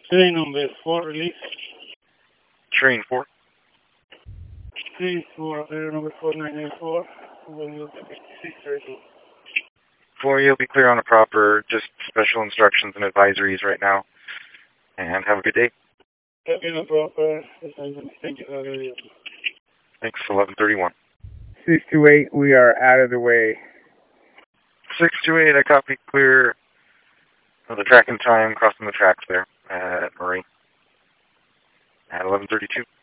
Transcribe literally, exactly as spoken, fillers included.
Train number four, release. Train four. Train four, air number four nine nine four. Four, you'll be clear on a proper, just special instructions and advisories right now. And have a good day. Okay, no proper. Thank you. Thanks, eleven thirty-one. six two eight, we are out of the way. six two eight, I copy clear of the track and time, crossing the tracks there at Marine at eleven thirty-two.